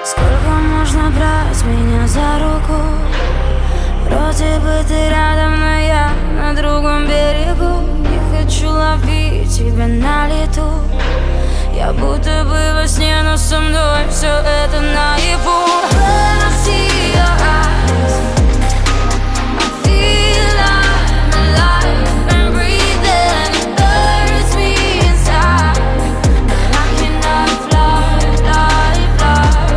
Сколько можно брать меня за руку? Вроде бы ты рядом, но я на другом берегу. Не хочу ловить тебя на лету. Я будто бы во сне, но со мной все это наяву. When I see your eyes, I feel like I'm alive and breathing. It hurts me inside, but I cannot fly, fly, fly.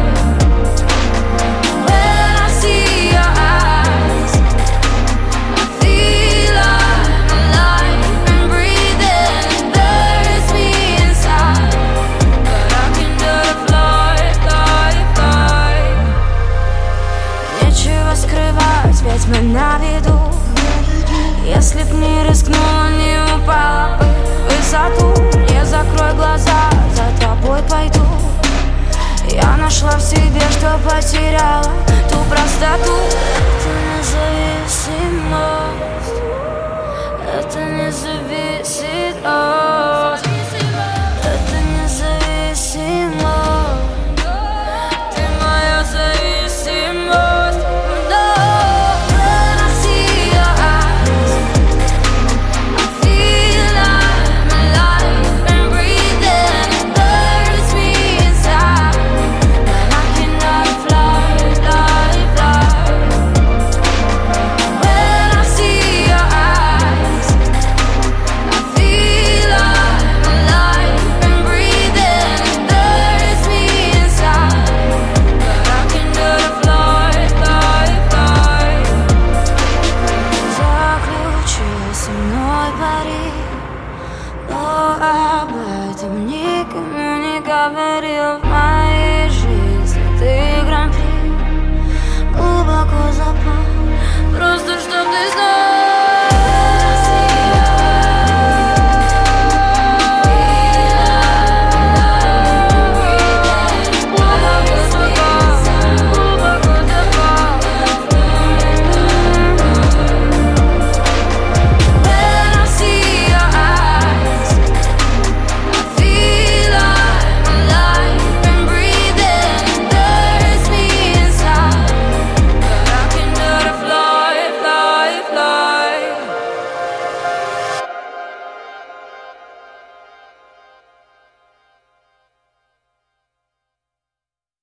When I see your eyes, I feel like I'm alive and breathing. It hurts me inside, but I cannot fly, fly, fly. Нечего скрывать, ведь мы на виду. Если б не рискнула, не упала бы в высоту. Не закрой глаза, за тобой пойду. Я нашла в себе, что потеряла ту простоту. Ты независимость.